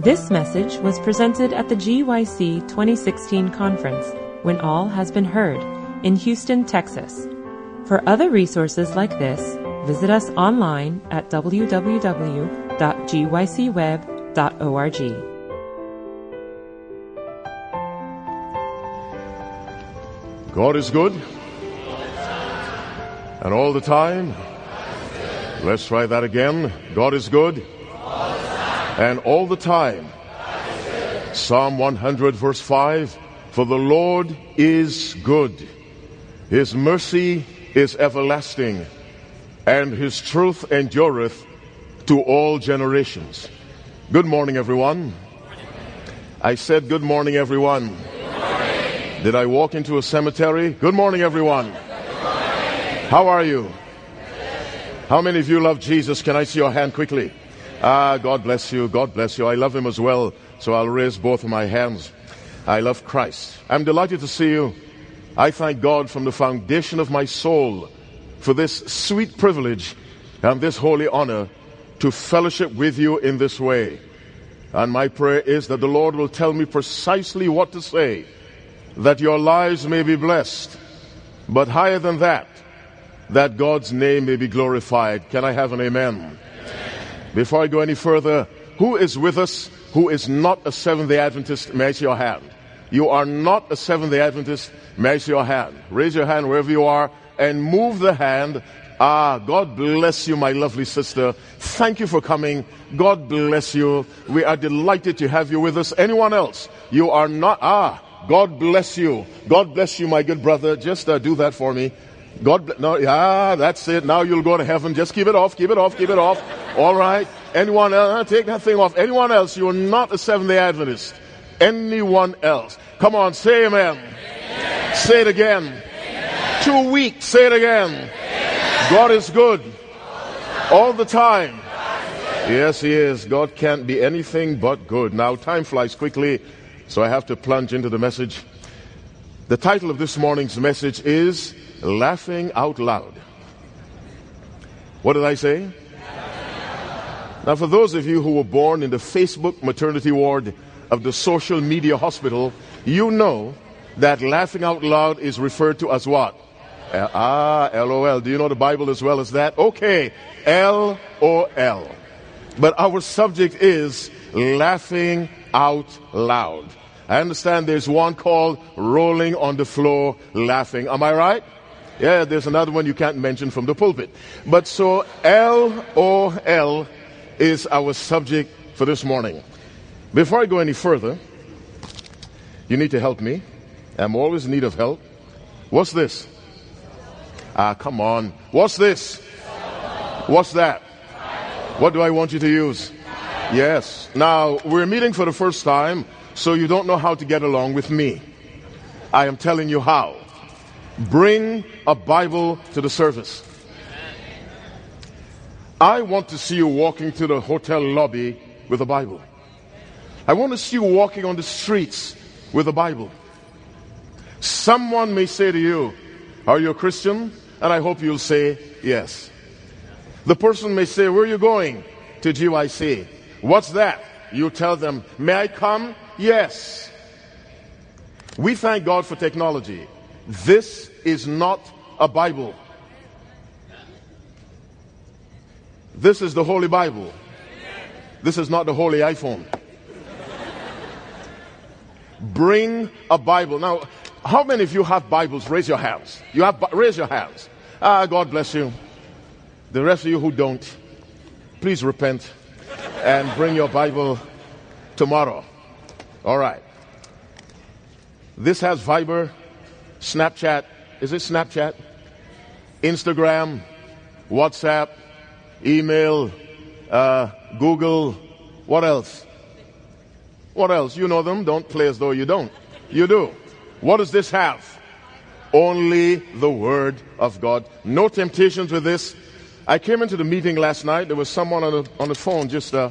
This message was presented at the GYC 2016 conference, When All Has Been Heard, in Houston, Texas. For other resources like this, visit us online at www.gycweb.org. God is good, and all the time. Let's try that again. God is good, and all the time. Psalm 100 verse 5, for the Lord is good. His mercy is everlasting, and his truth endureth to all generations. Good morning, everyone. I said good morning, everyone. Did I walk into a cemetery? Good morning, everyone. How are you? How many of you love Jesus? Can I see your hand quickly? God bless you. God bless you. I love him as well, so I'll raise both of my hands. I love Christ. I'm delighted to see you. I thank God from the foundation of my soul for this sweet privilege and this holy honor to fellowship with you in this way. And my prayer is that the Lord will tell me precisely what to say, that your lives may be blessed, but higher than that, that God's name may be glorified. Can I have an amen? Before I go any further, who is with us who is not a Seventh-day Adventist? May I see your hand? You are not a Seventh-day Adventist? May I see your hand? Raise your hand wherever you are and move the hand. God bless you, my lovely sister. Thank you for coming. God bless you. We are delighted to have you with us. Anyone else? You are not. God bless you. God bless you, my good brother. Just do that for me. That's it. Now you'll go to heaven. Just keep it off. Keep it off. Keep it off. All right. Anyone else? Take that thing off. Anyone else? You're not a Seventh-day Adventist. Anyone else? Come on, say amen. Amen. Say it again. Amen. 2 weeks. Say it again. Amen. God is good. All the time. Yes, he is. God can't be anything but good. Now, time flies quickly, so I have to plunge into the message. The title of this morning's message is Laughing Out Loud. What did I say? Now, for those of you who were born in the Facebook maternity ward of the social media hospital, you know that laughing out loud is referred to as what? LOL. Do you know the Bible as well as that? Okay, LOL. But our subject is laughing out loud. I understand there's one called rolling on the floor laughing. Am I right? Yeah, there's another one you can't mention from the pulpit. But so LOL is our subject for this morning. Before I go any further, you need to help me. I'm always in need of help. What's this? Come on. What's this? What's that? What do I want you to use? Yes. Now, we're meeting for the first time, so you don't know how to get along with me. I am telling you how. Bring a Bible to the service. I want to see you walking to the hotel lobby with a Bible. I want to see you walking on the streets with a Bible. Someone may say to you, are you a Christian? And I hope you'll say yes. The person may say, where are you going? To GYC. What's that? You tell them, may I come? Yes. We thank God for technology. This is not a Bible. This is the Holy Bible. This is not the Holy iPhone. Bring a Bible. Now, how many of you have Bibles? Raise your hands. Raise your hands. God bless you. The rest of you who don't, please repent and bring your Bible tomorrow. All right. This has Viber, Snapchat. Is it Snapchat? Instagram, WhatsApp, email, Google. What else? What else? You know them. Don't play as though you don't. You do. What does this have? Only the Word of God. No temptations with this. I came into the meeting last night. There was someone on the phone just, God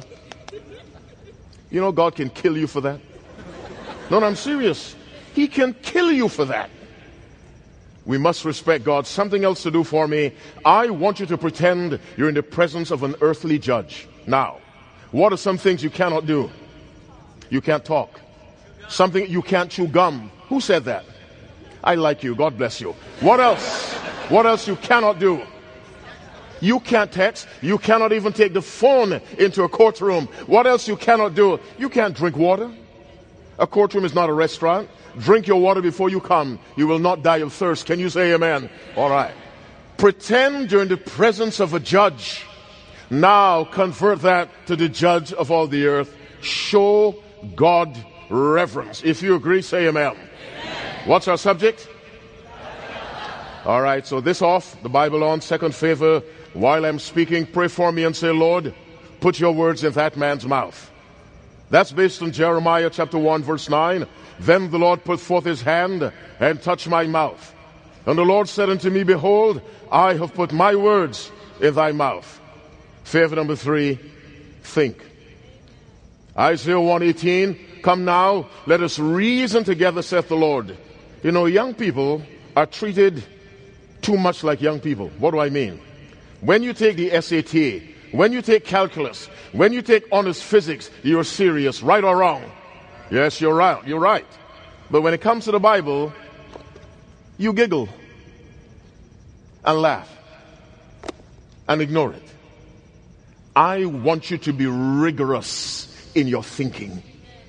can kill you for that. No, I'm serious. He can kill you for that. We must respect God. Something else to do for me. I want you to pretend you're in the presence of an earthly judge. Now, what are some things you cannot do? You can't talk. Something, you can't chew gum. Who said that? I like you. God bless you. What else? What else you cannot do? You can't text. You cannot even take the phone into a courtroom. What else you cannot do? You can't drink water. A courtroom is not a restaurant. Drink your water before you come. You will not die of thirst. Can you say amen? All right. Pretend you're in the presence of a judge. Now convert that to the judge of all the earth. Show God reverence. If you agree, say amen. Amen. What's our subject? All right, so this off, the Bible on, second favor. While I'm speaking, pray for me and say, Lord, put your words in that man's mouth. That's based on Jeremiah chapter 1, verse 9. Then the Lord put forth his hand and touched my mouth. And the Lord said unto me, behold, I have put my words in thy mouth. Favor number 3, think. Isaiah 1:18, come now, let us reason together, saith the Lord. You know, young people are treated too much like young people. What do I mean? When you take the SAT, when you take calculus, when you take honors physics, you're serious, right or wrong? Yes, you're right. You're right. But when it comes to the Bible, you giggle and laugh and ignore it. I want you to be rigorous in your thinking.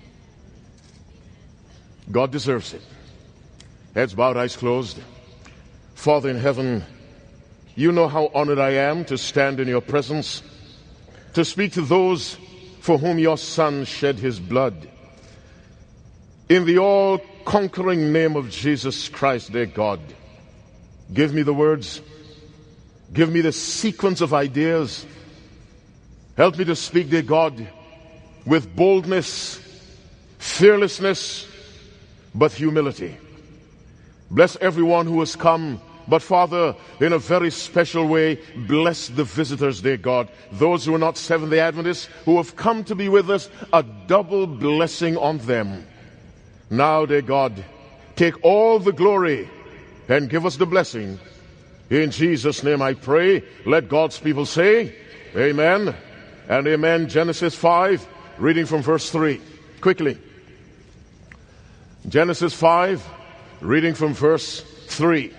God deserves it. Heads bowed, eyes closed. Father in heaven, you know how honored I am to stand in your presence, to speak to those for whom your Son shed his blood. In the all-conquering name of Jesus Christ, dear God, give me the words, give me the sequence of ideas. Help me to speak, dear God, with boldness, fearlessness, but humility. Bless everyone who has come, but Father, in a very special way, bless the visitors, dear God. Those who are not Seventh-day Adventists, who have come to be with us, a double blessing on them. Now, dear God, take all the glory and give us the blessing. In Jesus' name I pray. Let God's people say, amen and amen. Genesis 5, reading from verse 3. Quickly. Genesis 5, reading from verse 3.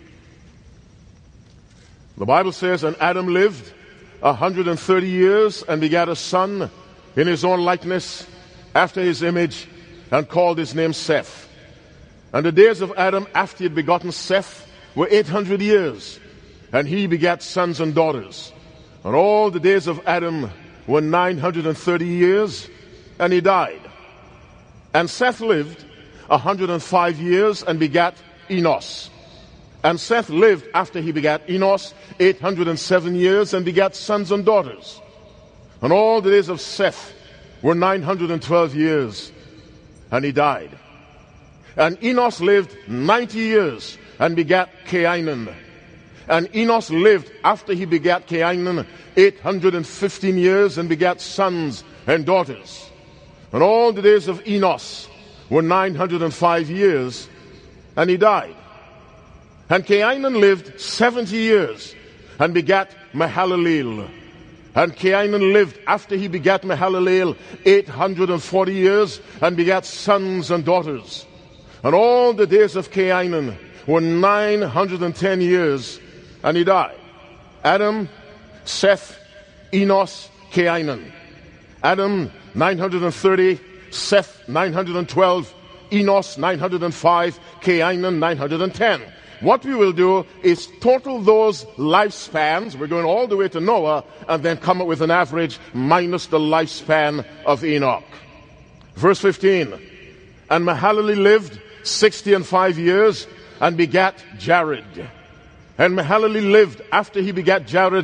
The Bible says, and Adam lived 130 years and begat a son in his own likeness, after his image, and called his name Seth. And the days of Adam after he had begotten Seth were 800 years, and he begat sons and daughters. And all the days of Adam were 930 years, and he died. And Seth lived 105 years and begat Enos. And Seth lived after he begat Enos 807 years and begat sons and daughters. And all the days of Seth were 912 years, and he died. And Enos lived 90 years and begat Cainan. And Enos lived after he begat Cainan 815 years and begat sons and daughters. And all the days of Enos were 905 years, and he died. And Cainan lived 70 years and begat Mahalaleel. And Cainan lived after he begat Mahalaleel 840 years and begat sons and daughters. And all the days of Cainan were 910 years, and he died. Adam, Seth, Enos, Cainan. Adam 930, Seth 912, Enos 905, Cainan 910. What we will do is total those lifespans. We're going all the way to Noah and then come up with an average minus the lifespan of Enoch. Verse 15. And Mahalalel lived 65 years and begat Jared. And Mahalalel lived after he begat Jared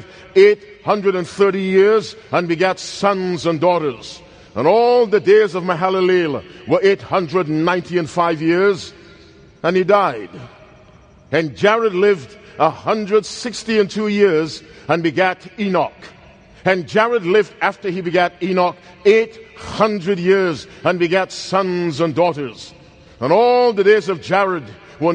830 years and begat sons and daughters. And all the days of Mahalalel were 895 years, and he died. And Jared lived 162 years and begat Enoch. And Jared lived after he begat Enoch 800 years and begat sons and daughters. And all the days of Jared were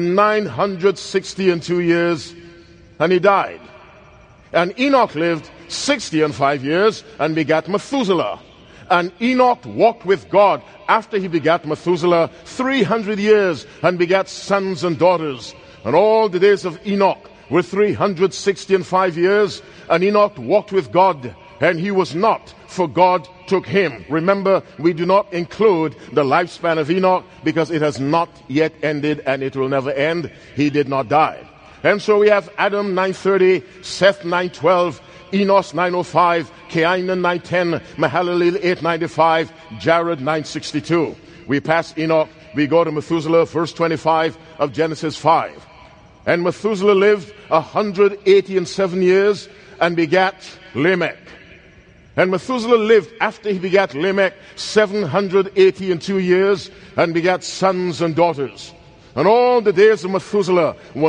962 years, and he died. And Enoch lived 65 years and begat Methuselah. And Enoch walked with God after he begat Methuselah 300 years and begat sons and daughters. And all the days of Enoch were 365 years. And Enoch walked with God, and he was not, for God took him. Remember, we do not include the lifespan of Enoch because it has not yet ended and it will never end. He did not die. And so we have Adam 930, Seth 912, Enos 905, Cainan 910, Mahalalel 895, Jared 962. We pass Enoch, we go to Methuselah, verse 25 of Genesis 5. And Methuselah lived 187 years and begat Lamech. And Methuselah lived after he begat Lamech 782 years and begat sons and daughters. And all the days of Methuselah were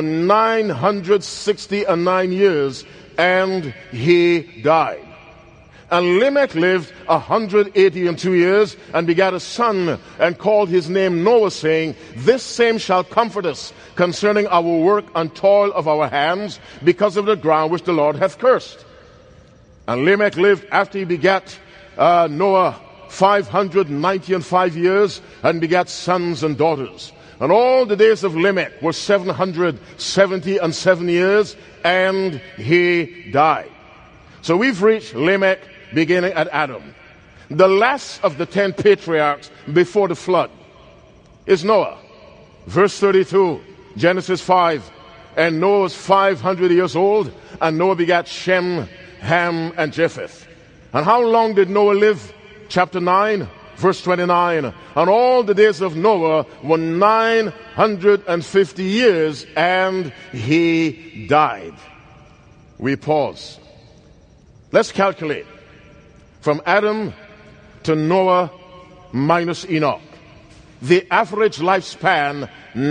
969 years, and he died. And Lamech lived 182 years and begat a son, and called his name Noah, saying, This same shall comfort us concerning our work and toil of our hands, because of the ground which the Lord hath cursed. And Lamech lived after he begat Noah 595 years and begat sons and daughters. And all the days of Lamech were 777 years, and he died. So we've reached Lamech beginning at Adam. The last of the 10 patriarchs before the flood is Noah. Verse 32, Genesis 5. And Noah was 500 years old, and Noah begat Shem, Ham, and Japheth. And how long did Noah live? Chapter 9, verse 29. And all the days of Noah were 950 years, and he died. We pause. Let's calculate. From Adam to Noah minus Enoch. The average lifespan,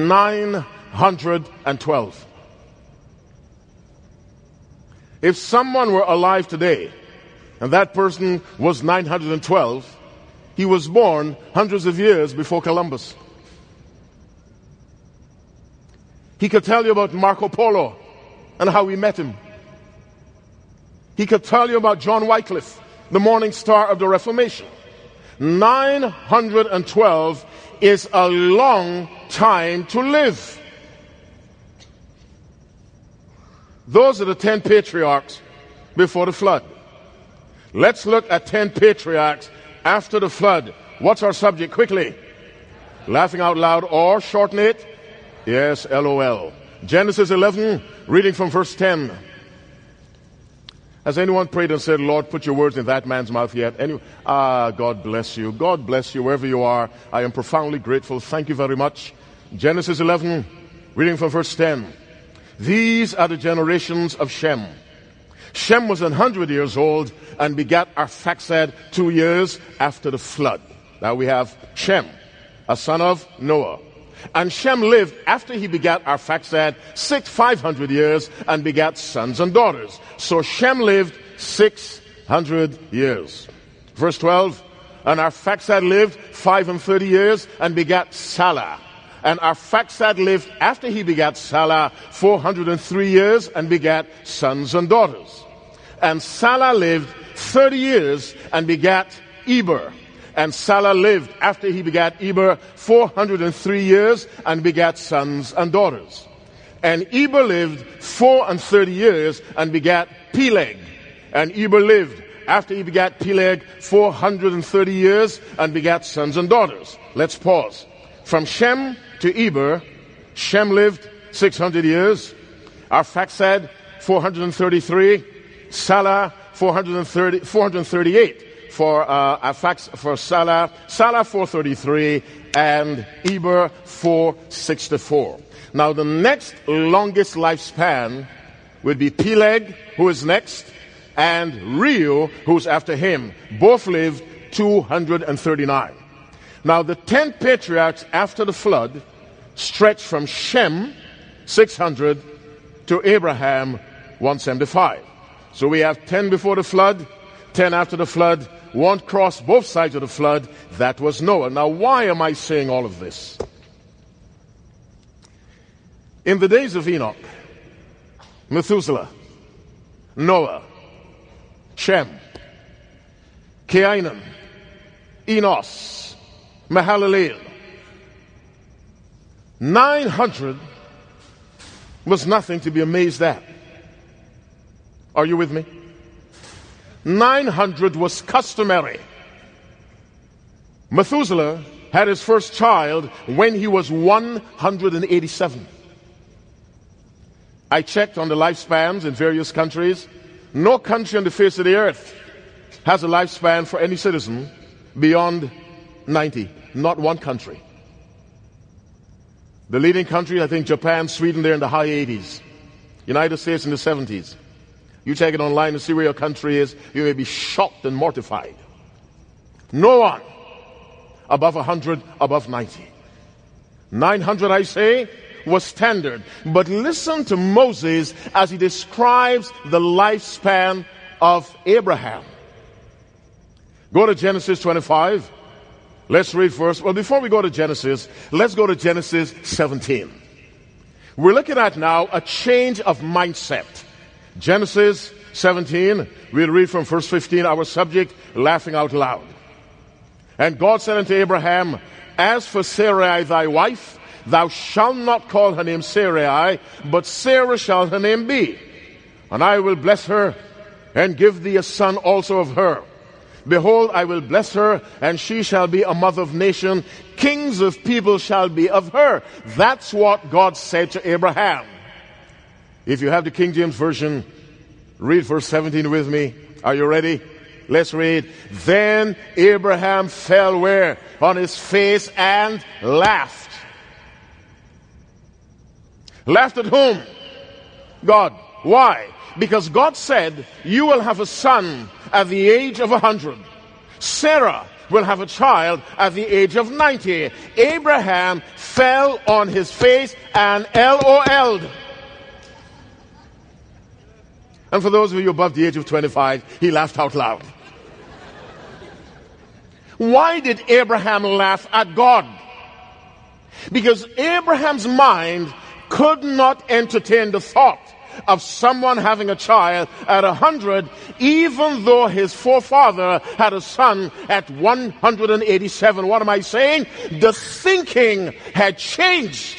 912. If someone were alive today, and that person was 912, he was born hundreds of years before Columbus. He could tell you about Marco Polo and how we met him. He could tell you about John Wycliffe, the morning star of the Reformation. 912 is a long time to live. Those are the 10 patriarchs before the flood. Let's look at 10 patriarchs after the flood. What's our subject? Quickly. Laughing out loud or shorten it? Yes, LOL. Genesis 11, reading from verse 10. Has anyone prayed and said, Lord, put your words in that man's mouth yet? God bless you. God bless you wherever you are. I am profoundly grateful. Thank you very much. Genesis 11, reading from verse 10. These are the generations of Shem. Shem was 100 years old and begat Arphaxad 2 years after the flood. Now we have Shem, a son of Noah. And Shem lived after he begat Arphaxad 500 years and begat sons and daughters. So Shem lived 600 years. Verse 12, and Arphaxad lived 35 years and begat Salah. And Arphaxad lived after he begat Salah 403 years and begat sons and daughters. And Salah lived 30 years and begat Eber. And Salah lived after he begat Eber 403 years and begat sons and daughters. And Eber lived 34 years and begat Peleg. And Eber lived after he begat Peleg 430 years and begat sons and daughters. Let's pause. From Shem to Eber, Shem lived 600 years. Arphaxad 433. Salah 438. For Salah 433, and Eber 464. Now the next longest lifespan would be Peleg, who is next, and Reu, who's after him. Both lived 239. Now the 10 patriarchs after the flood stretched from Shem 600 to Abraham 175. So we have 10 before the flood, 10 after the flood. One crossed both sides of the flood. That was Noah. Now, why am I saying all of this? In the days of Enoch, Methuselah, Noah, Shem, Cainan, Enos, Mahalalel. 900 was nothing to be amazed at. Are you with me? 900 was customary. Methuselah had his first child when he was 187. I checked on the lifespans in various countries. No country on the face of the earth has a lifespan for any citizen beyond 90. Not one country. The leading country, I think Japan, Sweden, they're in the high 80s. United States in the 70s. You check it online and see where your country is, you may be shocked and mortified. No one above 100, above 90. 900, I say, was standard. But listen to Moses as he describes the lifespan of Abraham. Go to Genesis 25. Let's read first. Well, before we go to Genesis, let's go to Genesis 17. We're looking at now a change of mindset. Genesis 17, we'll read from verse 15, our subject, laughing out loud. And God said unto Abraham, as for Sarai thy wife, thou shalt not call her name Sarai, but Sarah shall her name be. And I will bless her, and give thee a son also of her. Behold, I will bless her, and she shall be a mother of nation. Kings of people shall be of her. That's what God said to Abraham. If you have the King James Version, read verse 17 with me. Are you ready? Let's read. Then Abraham fell where? On his face and laughed. Laughed at whom? God. Why? Because God said, you will have a son at the age of 100. Sarah will have a child at the age of 90. Abraham fell on his face and LOL'd. And for those of you above the age of 25, he laughed out loud. Why did Abraham laugh at God? Because Abraham's mind could not entertain the thought of someone having a child at 100, even though his forefather had a son at 187. What am I saying? The thinking had changed.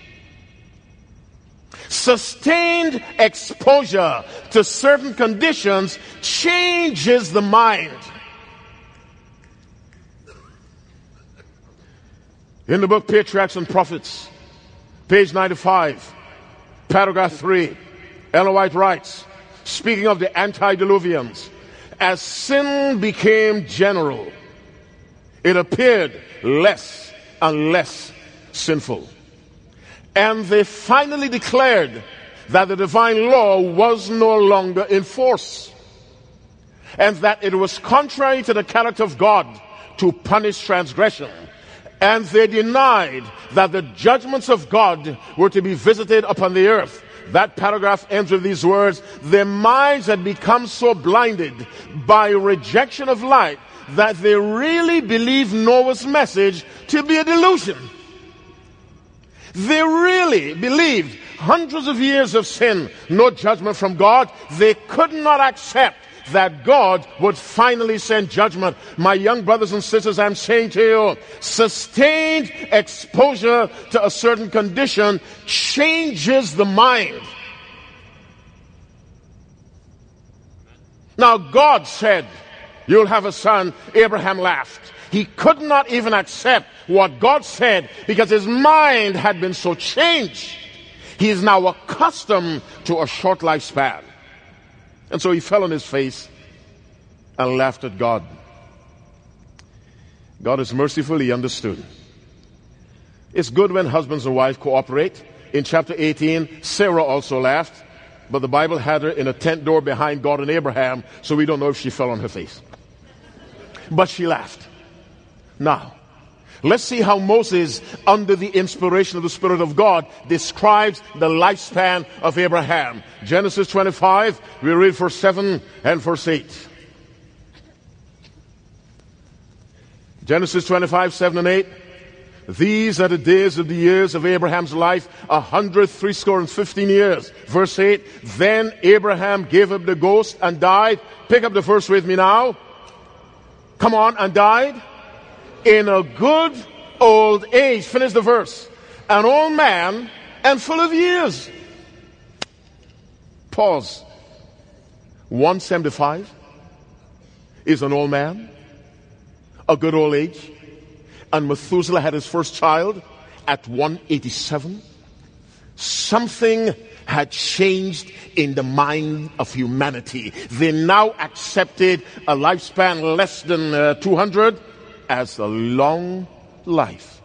Sustained exposure to certain conditions changes the mind. In the book Patriarchs and Prophets, page 95, paragraph 3, Ellen White writes, speaking of the antediluvians, as sin became general, it appeared less and less sinful. And they finally declared that the divine law was no longer in force, and that it was contrary to the character of God to punish transgression. And they denied that the judgments of God were to be visited upon the earth. That paragraph ends with these words, their minds had become so blinded by rejection of light that they really believed Noah's message to be a delusion. They really believed hundreds of years of sin, no judgment from God. They could not accept that God would finally send judgment. My young brothers and sisters, I'm saying to you, sustained exposure to a certain condition changes the mind. Now, God said, you'll have a son. Abraham laughed. He could not even accept what God said because his mind had been so changed. He is now accustomed to a short lifespan. And so he fell on his face and laughed at God. God is merciful, he understood. It's good when husbands and wives cooperate. In chapter 18, Sarah also laughed, but the Bible had her in a tent door behind God and Abraham, so we don't know if she fell on her face. But she laughed. Now, let's see how Moses, under the inspiration of the Spirit of God, describes the lifespan of Abraham. Genesis 25, we read verse 7 and verse 8. Genesis 25, 7 and 8. These are the days of the years of Abraham's life, 160 years. Verse 8, then Abraham gave up the ghost and died. Pick up the verse with me now. Come on, and died. in a good old age. Finish the verse. An old man and full of years. Pause. 175 is an old man, a good old age, and Methuselah had his first child at 187. Something had changed in the mind of humanity. They now accepted a lifespan less than 200 as a long life.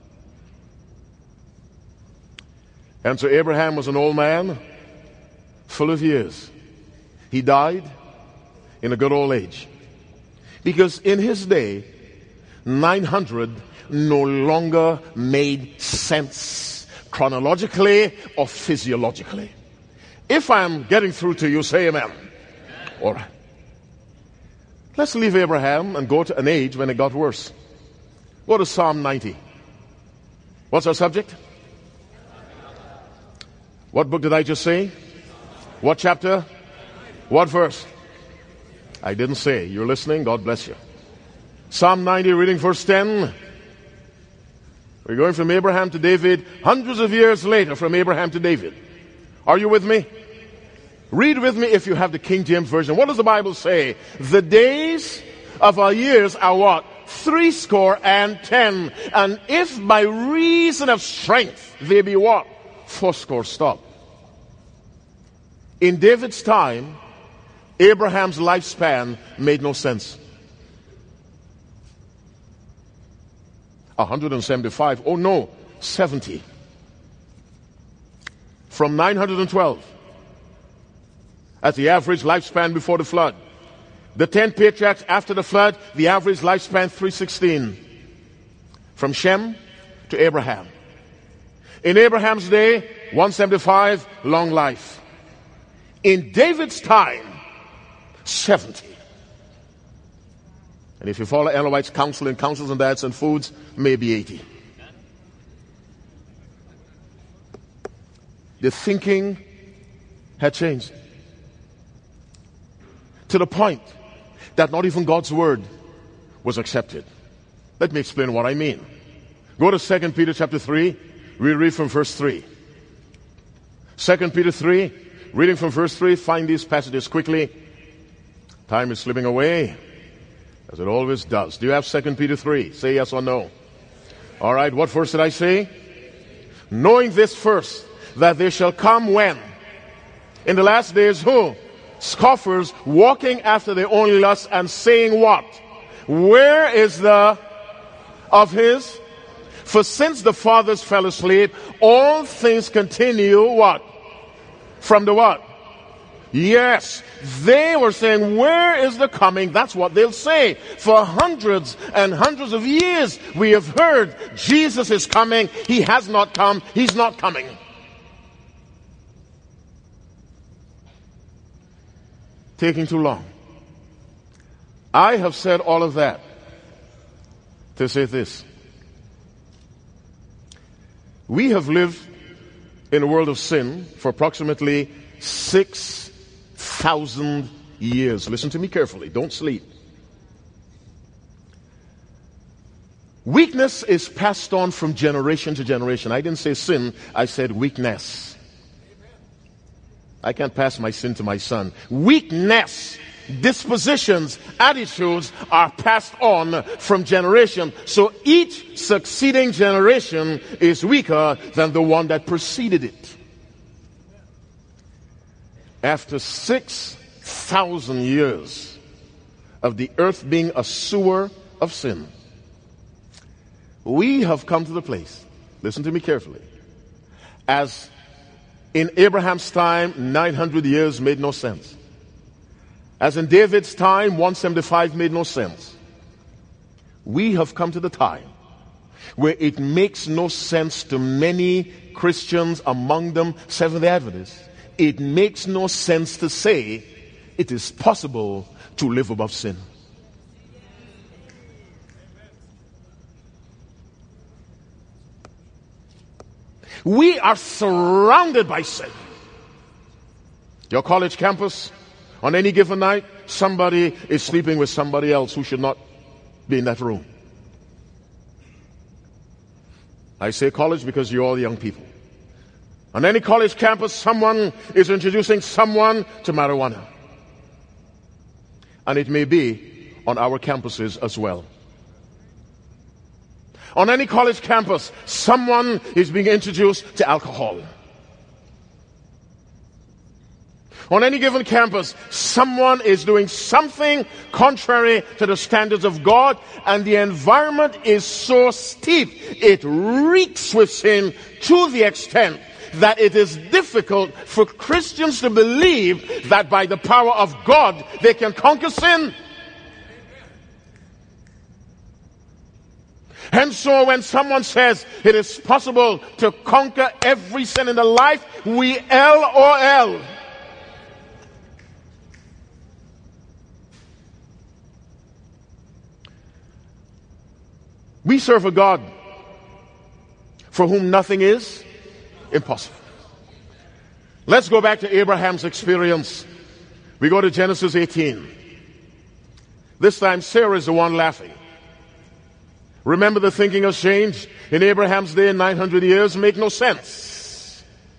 And so Abraham was an old man, full of years. He died in a good old age. Because in his day, 900 no longer made sense, chronologically or physiologically. If I'm getting through to you, say amen. All right. Let's leave Abraham and go to an age when it got worse. Go to Psalm 90. What's our subject? What book did I just say? What chapter? What verse? I didn't say. You're listening. God bless you. Psalm 90, reading verse 10. We're going from Abraham to David, hundreds of years later from Abraham to David. Are you with me? Read with me if you have the King James Version. What does the Bible say? The days of our years are what? 70. And if by reason of strength they be what? 80. Stop. In David's time, Abraham's lifespan made no sense. 175. Oh no, 70. From 912 as the average lifespan before the flood. The 10 patriarchs after the flood, the average lifespan 316. From Shem to Abraham. In Abraham's day, 175, long life. In David's time, 70. And if you follow Ellen White's counsel in Counsels on Diets and Foods, maybe 80. The thinking had changed. To the point that not even God's word was accepted. Let me explain what I mean. Go to 2 Peter chapter 3. We read from verse 3. 2 Peter 3, reading from verse 3. Find these passages quickly. Time is slipping away, as it always does. Do you have 2 Peter 3? Say yes or no. All right, what verse did I say? Knowing this first, that there shall come when? In the last days, who? Scoffers, walking after their own lusts and saying what? Where is the of his? For since the fathers fell asleep, all things continue what? From the what? Yes, they were saying, where is the coming? That's what they'll say. For hundreds and hundreds of years, we have heard Jesus is coming. He has not come. He's not coming. Taking too long. I have said all of that to say this. We have lived in a world of sin for approximately 6,000 years. Listen to me carefully. Don't sleep. Weakness is passed on from generation to generation. I didn't say sin. I said weakness. I can't pass my sin to my son. Weakness, dispositions, attitudes are passed on from generation. So each succeeding generation is weaker than the one that preceded it. After 6,000 years of the earth being a sewer of sin, we have come to the place, listen to me carefully, as in Abraham's time, 900 years made no sense. As in David's time, 175 made no sense. We have come to the time where it makes no sense to many Christians, among them Seventh-day Adventists. It makes no sense to say it is possible to live above sin. We are surrounded by sin. Your college campus, on any given night, somebody is sleeping with somebody else who should not be in that room. I say college because you're all young people. On any college campus, someone is introducing someone to marijuana. And it may be on our campuses as well. On any college campus, someone is being introduced to alcohol. On any given campus, someone is doing something contrary to the standards of God, and the environment is so steep, it reeks with sin to the extent that it is difficult for Christians to believe that by the power of God they can conquer sin. And so when someone says it is possible to conquer every sin in the life, we LOL. We serve a God for whom nothing is impossible. Let's go back to Abraham's experience. We go to Genesis 18. This time Sarah is the one laughing. Remember, the thinking has changed. In Abraham's day, 900 years make no sense.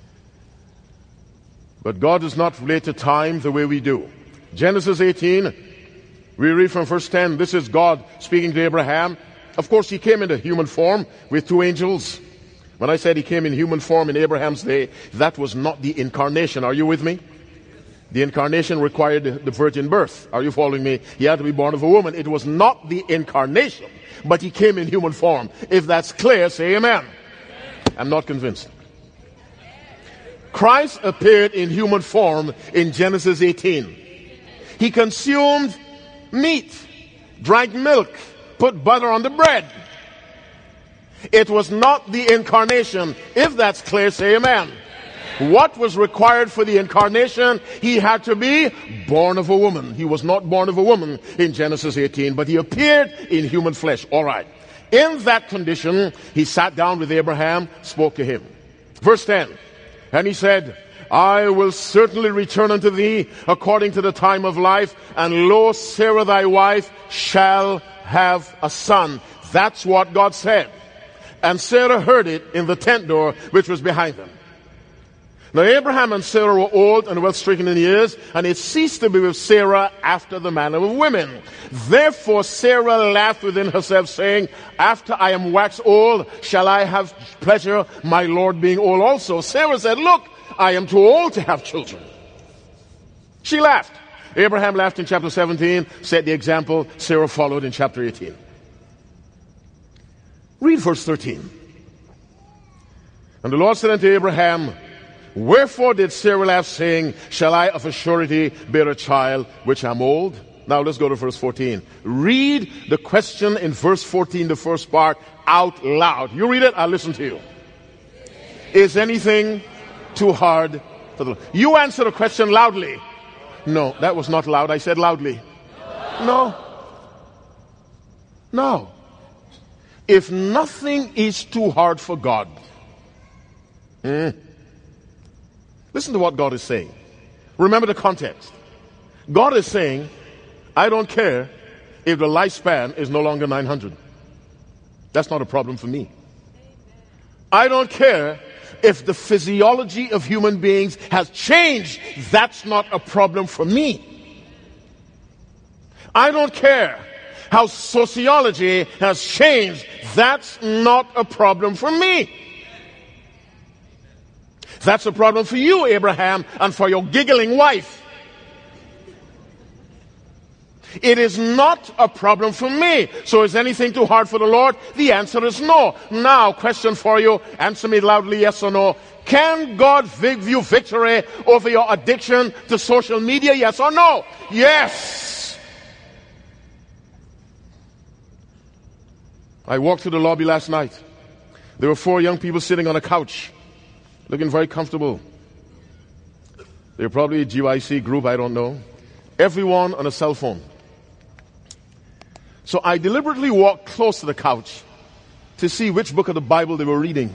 But God does not relate to time the way we do. Genesis 18, we read from verse 10. This is God speaking to Abraham. Of course, he came in human form with two angels. When I said he came in human form in Abraham's day, that was not the incarnation. Are you with me? The incarnation required the virgin birth. Are you following me? He had to be born of a woman. It was not the incarnation, but he came in human form. If that's clear, say amen. I'm not convinced. Christ appeared in human form in Genesis 18. He consumed meat, drank milk, put butter on the bread. It was not the incarnation. If that's clear, say amen. What was required for the incarnation? He had to be born of a woman. He was not born of a woman in Genesis 18, but he appeared in human flesh. All right. In that condition, he sat down with Abraham, spoke to him. Verse 10, and he said, I will certainly return unto thee according to the time of life, and lo, Sarah thy wife shall have a son. That's what God said. And Sarah heard it in the tent door which was behind them. Now Abraham and Sarah were old and well stricken in years, and it ceased to be with Sarah after the manner of women. Therefore Sarah laughed within herself, saying, after I am waxed old, shall I have pleasure, my Lord being old also? Sarah said, look, I am too old to have children. She laughed. Abraham laughed in chapter 17, set the example. Sarah followed in chapter 18. Read verse 13. And the Lord said unto Abraham, wherefore did Sarah laugh, saying, shall I of a surety bear a child which am old? Now let's go to verse 14. Read the question in verse 14, the first part, out loud. You read it, I'll listen to you. Is anything too hard for the Lord? You answer the question loudly. No, that was not loud. I said loudly. No. No. If nothing is too hard for God, listen to what God is saying. Remember the context. God is saying, I don't care if the lifespan is no longer 900. That's not a problem for me. I don't care if the physiology of human beings has changed. That's not a problem for me. I don't care how sociology has changed. That's not a problem for me. That's a problem for you, Abraham, and for your giggling wife. It is not a problem for me. So is anything too hard for the Lord? The answer is no. Now, question for you. Answer me loudly, yes or no. Can God give you victory over your addiction to social media? Yes or no? Yes. I walked through the lobby last night. There were 4 young people sitting on a couch, looking very comfortable. They're probably a GYC group, I don't know. Everyone on a cell phone. So I deliberately walked close to the couch to see which book of the Bible they were reading.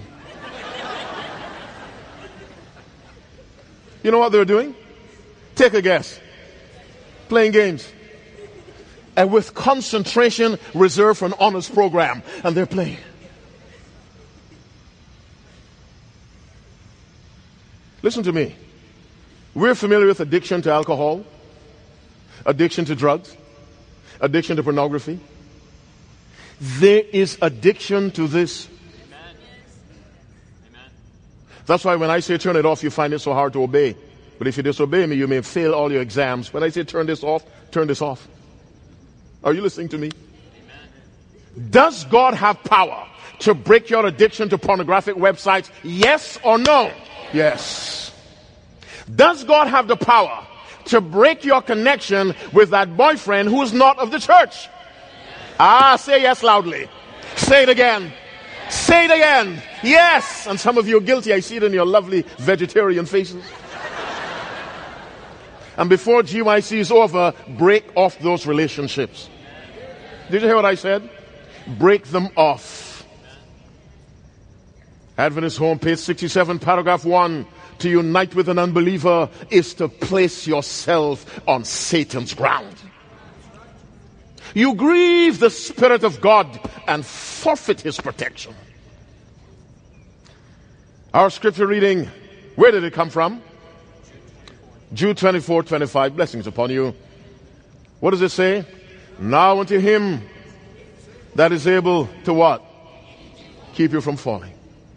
You know what they were doing? Take a guess. Playing games. And with concentration reserved for an honors program. And they're playing. Listen to me. We're familiar with addiction to alcohol, addiction to drugs, addiction to pornography. There is addiction to this. Amen. Amen. That's why when I say turn it off, you find it so hard to obey. But if you disobey me, you may fail all your exams. When I say turn this off, turn this off. Are you listening to me? Amen. Does God have power to break your addiction to pornographic websites? Yes or no? Yes. Does God have the power to break your connection with that boyfriend who is not of the church? Say yes loudly. Say it again. Say it again. Yes. And some of you are guilty. I see it in your lovely vegetarian faces. And before GYC is over, break off those relationships. Did you hear what I said? Break them off. Adventist Home, page 67, paragraph 1. To unite with an unbeliever is to place yourself on Satan's ground. You grieve the Spirit of God and forfeit his protection. Our scripture reading, where did it come from? Jude 24:25. Blessings upon you. What does it say? Now unto him that is able to what? Keep you from falling.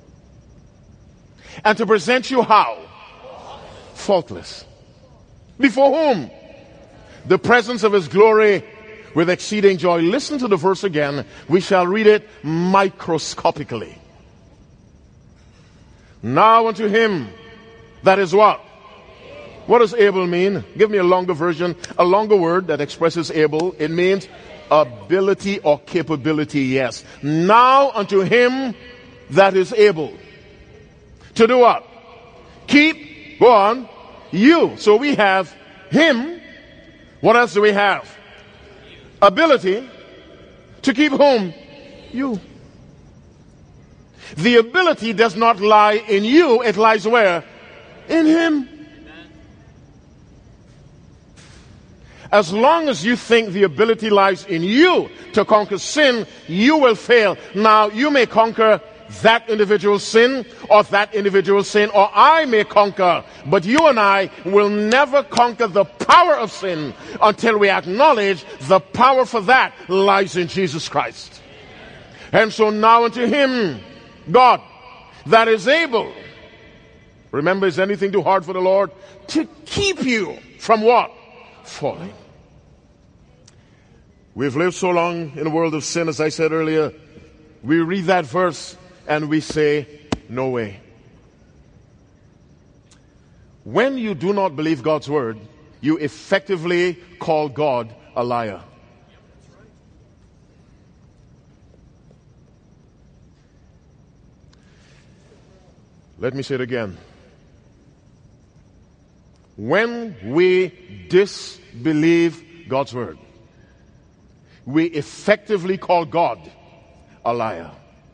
And to present you how? Faultless. Before whom? The presence of his glory with exceeding joy. Listen to the verse again. We shall read it microscopically. Now unto him that is what? What does able mean? Give me a longer version, a longer word that expresses able. It means ability or capability, yes. Now unto him that is able. To do what? Keep, go on, you. So we have him. What else do we have? Ability to keep whom? You. The ability does not lie in you, it lies where? In him. As long as you think the ability lies in you to conquer sin, you will fail. Now, you may conquer that individual sin, or that individual sin, or I may conquer, but you and I will never conquer the power of sin until we acknowledge the power for that lies in Jesus Christ. And so now unto him, God, that is able. Remember, is anything too hard for the Lord? To keep you from what? Falling. We've lived so long in a world of sin, as I said earlier. We read that verse and we say, no way. When you do not believe God's word, you effectively call God a liar. Let me say it again. When we disbelieve God's word, we effectively call God a liar.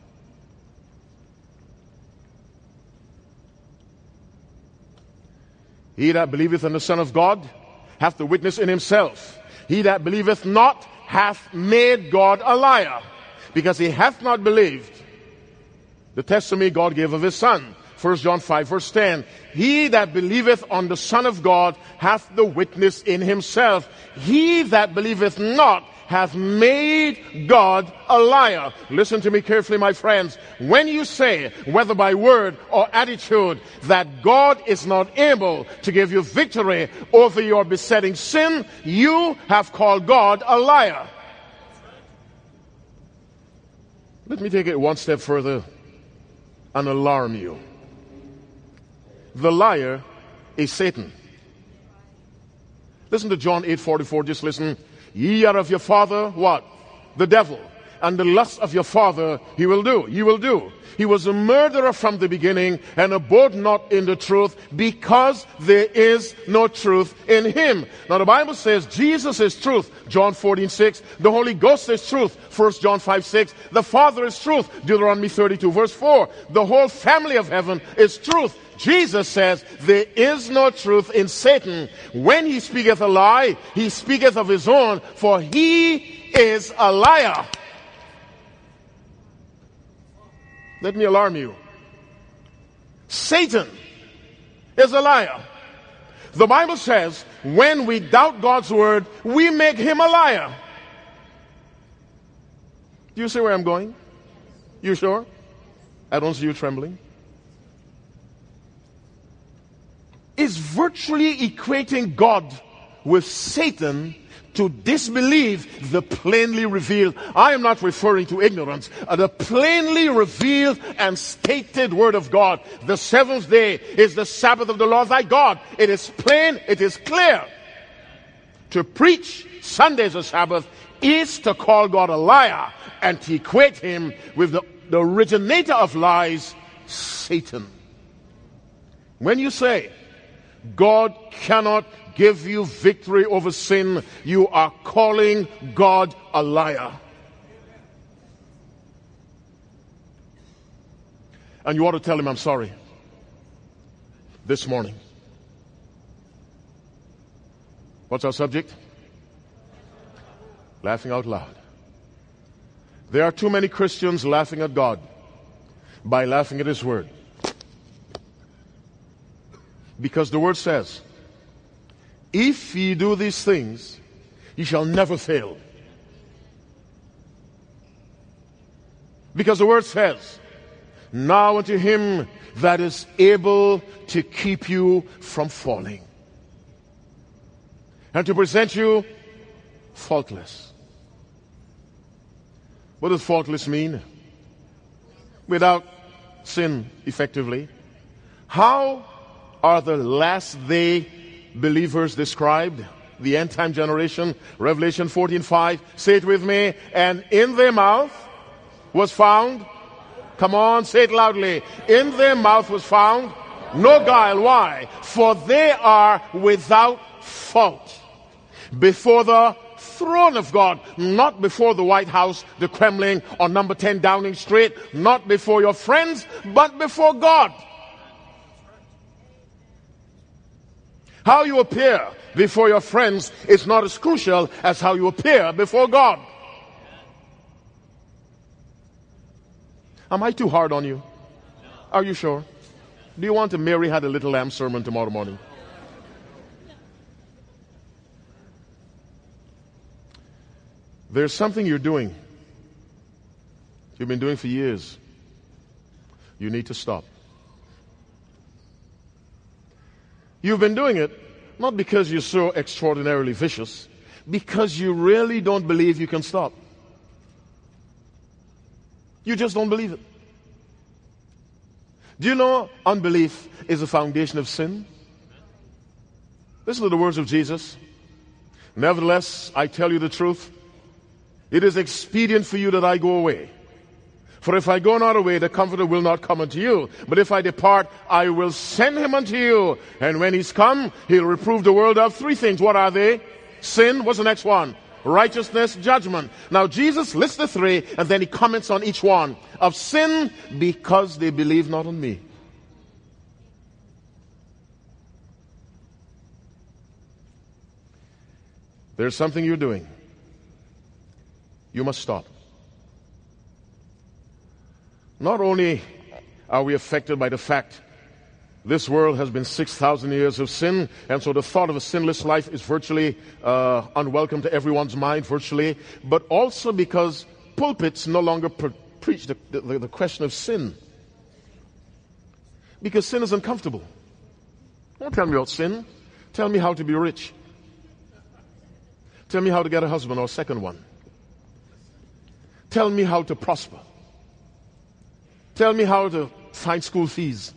He that believeth in the Son of God hath the witness in himself. He that believeth not hath made God a liar, because he hath not believed the testimony God gave of his Son. 1 John 5 verse 10. He that believeth on the Son of God hath the witness in himself. He that believeth not hath made God a liar. Listen to me carefully, my friends. When you say, whether by word or attitude, that God is not able to give you victory over your besetting sin, you have called God a liar. Let me take it one step further and alarm you. The liar is Satan. Listen to John 8:44. Just listen. Ye are of your father, what? The devil. And the lust of your father he will do. You will do. He was a murderer from the beginning and abode not in the truth, because there is no truth in him. Now the Bible says Jesus is truth. John 14:6. The Holy Ghost is truth. 1 John 5:6. The Father is truth. Deuteronomy 32 verse 4. The whole family of heaven is truth. Jesus says there is no truth in Satan. When he speaketh a lie, he speaketh of his own, for he is a liar. Let me alarm you. Satan is a liar. The Bible says when we doubt God's word, we make him a liar. Do you see where I'm going? You sure? I don't see you trembling. Is virtually equating God with Satan to disbelieve the plainly revealed. I am not referring to ignorance. The plainly revealed and stated word of God. The seventh day is the Sabbath of the Lord thy God. It is plain, it is clear. To preach Sunday as a Sabbath is to call God a liar and to equate him with the originator of lies, Satan. When you say God cannot give you victory over sin, you are calling God a liar. And you ought to tell him, I'm sorry. This morning. What's our subject? Laughing out loud. There are too many Christians laughing at God by laughing at his word. Because the word says, if ye do these things, ye shall never fail. Because the word says, now unto him that is able to keep you from falling and to present you faultless. What does faultless mean? Without sin, effectively. How are the last day believers described? The end time generation. Revelation 14:5. Say it with me. And in their mouth was found, come on, say it loudly. In their mouth was found no guile. Why? For they are without fault before the throne of God, not before the White House, the Kremlin, or number 10 Downing Street, not before your friends, but before God. How you appear before your friends is not as crucial as how you appear before God. Am I too hard on you? Are you sure? Do you want a Mary Had a Little Lamb sermon tomorrow morning? There's something you're doing. You've been doing for years. You need to stop. You've been doing it not because you're so extraordinarily vicious, because you really don't believe you can stop. You just don't believe it. Do you know unbelief is the foundation of sin? Listen to the words of Jesus. Nevertheless, I tell you the truth. It is expedient for you that I go away. For if I go not away, the Comforter will not come unto you. But if I depart, I will send him unto you. And when he's come, he'll reprove the world of three things. What are they? Sin. What's the next one? Righteousness, judgment. Now Jesus lists the three, and then he comments on each one. Of sin, because they believe not on me. There's something you're doing. You must stop. Not only are we affected by the fact this world has been 6,000 years of sin, and so the thought of a sinless life is virtually unwelcome to everyone's mind, virtually, but also because pulpits no longer preach the question of sin. Because sin is uncomfortable. Don't tell me about sin. Tell me how to be rich. Tell me how to get a husband or a second one. Tell me how to prosper. Tell me how to find school fees.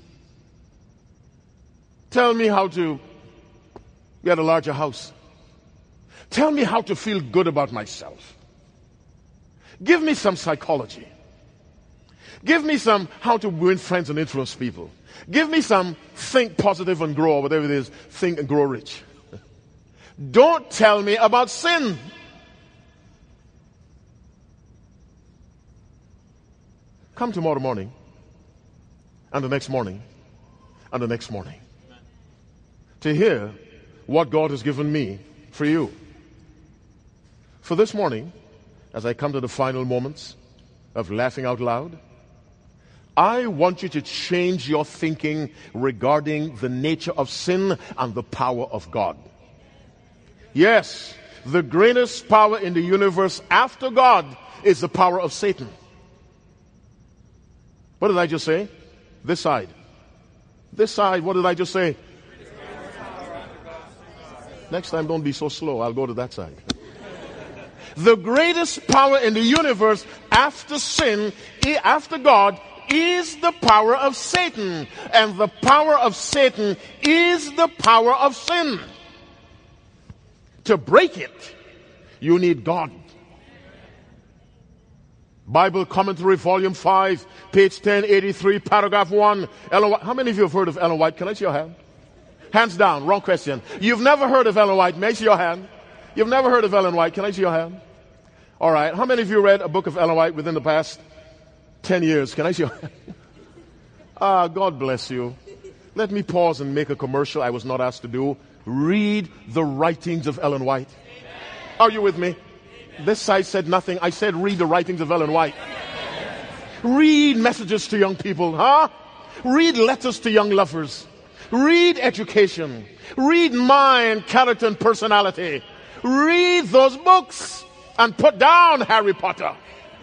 Tell me how to get a larger house. Tell me how to feel good about myself. Give me some psychology. Give me some how to win friends and influence people. Give me some think positive and grow, whatever it is, think and grow rich. Don't tell me about sin. Come tomorrow morning, and the next morning, and the next morning, to hear what God has given me for you. For this morning, as I come to the final moments of laughing out loud, I want you to change your thinking regarding the nature of sin and the power of God. Yes, the greatest power in the universe after God is the power of Satan. What did I just say? This side. This side, what did I just say? Next time, don't be so slow. I'll go to that side. The greatest power in the universe after sin, after God, is the power of Satan. And the power of Satan is the power of sin. To break it, you need God. Bible Commentary, Volume 5, page 1083, paragraph 1. Ellen White. How many of you have heard of Ellen White? Can I see your hand? Hands down. Wrong question. You've never heard of Ellen White? May I see your hand? You've never heard of Ellen White? Can I see your hand? All right. How many of you read a book of Ellen White within the past 10 years? Can I see your hand? God bless you. Let me pause and make a commercial I was not asked to do. Read the writings of Ellen White. Are you with me? This side said nothing. I said read the writings of Ellen White. Read messages to young people, huh? Read letters to young lovers. Read education. Read mind, character, and personality. Read those books and put down Harry Potter.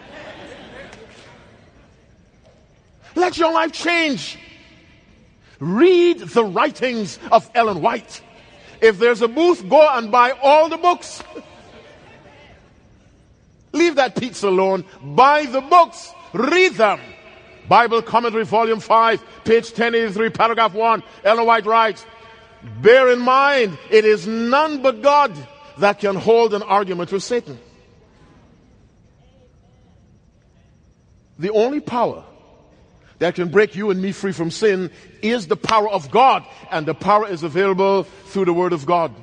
Let your life change. Read the writings of Ellen White. If there's a booth, go and buy all the books. Leave that pizza alone. Buy the books. Read them. Bible Commentary, Volume 5, page 1083, paragraph 1. Ellen White writes, bear in mind, it is none but God that can hold an argument with Satan. The only power that can break you and me free from sin is the power of God. And the power is available through the Word of God.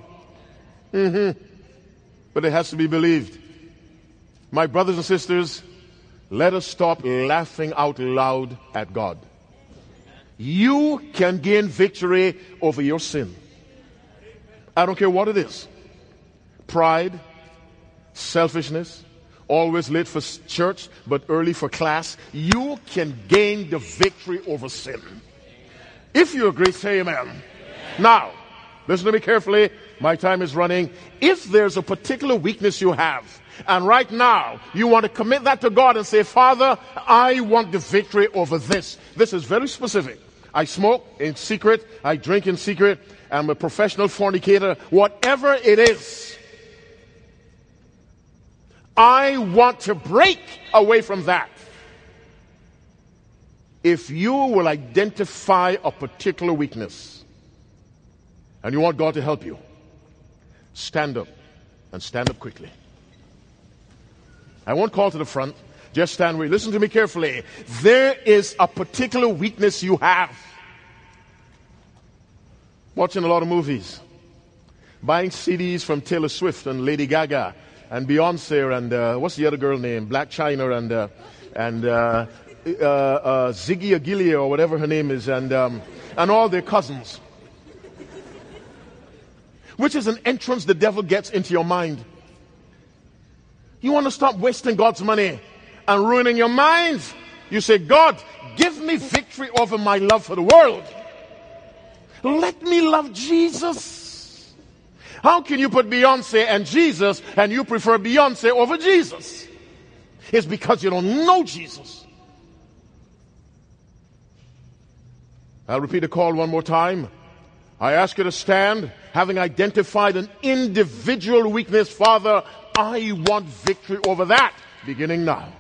But it has to be believed. My brothers and sisters, let us stop laughing out loud at God. You can gain victory over your sin. I don't care what it is. Pride, selfishness, always late for church but early for class. You can gain the victory over sin. If you agree, say amen. Now, listen to me carefully. My time is running. If there's a particular weakness you have, and right now you want to commit that to God and say, Father, I want the victory over this. This is very specific. I smoke in secret. I drink in secret. I'm a professional fornicator. Whatever it is, I want to break away from that. If you will identify a particular weakness and you want God to help you, stand up and stand up quickly. I won't call to the front. Just stand where you listen to me carefully. There is a particular weakness you have. Watching a lot of movies. Buying CDs from Taylor Swift and Lady Gaga and Beyonce and what's the other girl name? Black China and Ziggy Agilio or whatever her name is and all their cousins. Which is an entrance the devil gets into your mind. You want to stop wasting God's money and ruining your mind? You say, God, give me victory over my love for the world. Let me love Jesus. How can you put Beyonce and Jesus and you prefer Beyonce over Jesus? It's because you don't know Jesus. I'll repeat the call one more time. I ask you to stand, having identified an individual weakness. Father, I want victory over that, beginning now.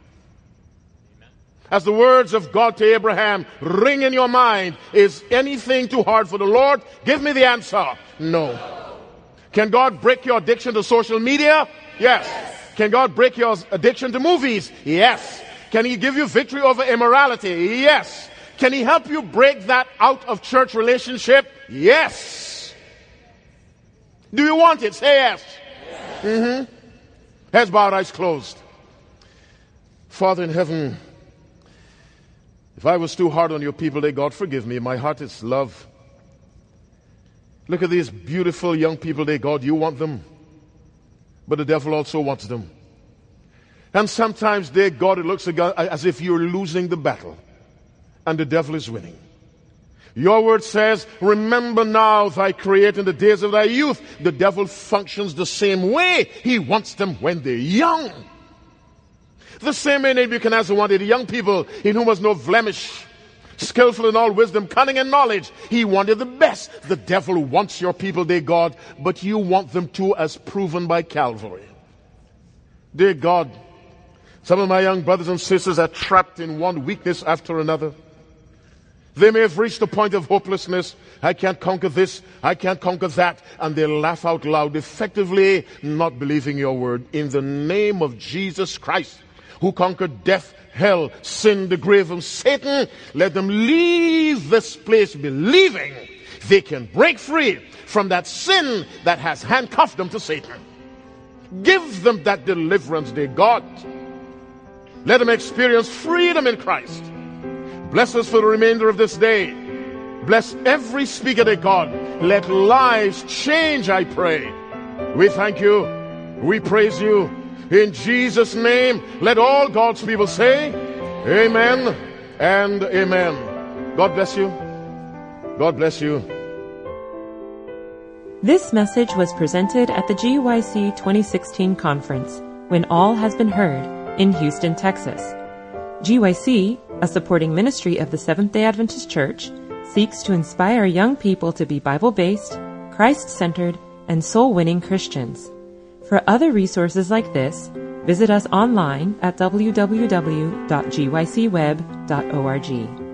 As the words of God to Abraham ring in your mind, is anything too hard for the Lord? Give me the answer. No. Can God break your addiction to social media? Yes. Can God break your addiction to movies? Yes. Can He give you victory over immorality? Yes. Can He help you break that out of church relationship? Yes. Do you want it? Say yes. Yes. Heads bowed, eyes closed. Father in heaven, if I was too hard on your people today, God, forgive me. My heart is love. Look at these beautiful young people today, God. You want them, but the devil also wants them. And sometimes, dear God, it looks as if you're losing the battle. and the devil is winning. Your word says, remember now thy Creator in the days of thy youth. The devil functions the same way. He wants them when they're young. The same way Nebuchadnezzar wanted young people in whom was no blemish, skillful in all wisdom, cunning in knowledge. He wanted the best. The devil wants your people, dear God, but you want them too, as proven by Calvary. Dear God, some of my young brothers and sisters are trapped in one weakness after another. They may have reached a point of hopelessness. I can't conquer this, I can't conquer that, and they laugh out loud, effectively not believing your word. In the name of Jesus Christ, who conquered death, hell, sin, the grave, and Satan, let them leave this place believing they can break free from that sin that has handcuffed them to Satan. Give them that deliverance, dear God. Let them experience freedom in Christ. Bless us for the remainder of this day. Bless every speaker, dear God. Let lives change, I pray. We thank you. We praise you. In Jesus' name, let all God's people say, amen and amen. God bless you. God bless you. This message was presented at the GYC 2016 conference, When All Has Been Heard, in Houston, Texas. GYC, a supporting ministry of the Seventh-day Adventist Church, seeks to inspire young people to be Bible-based, Christ-centered, and soul-winning Christians. For other resources like this, visit us online at www.gycweb.org.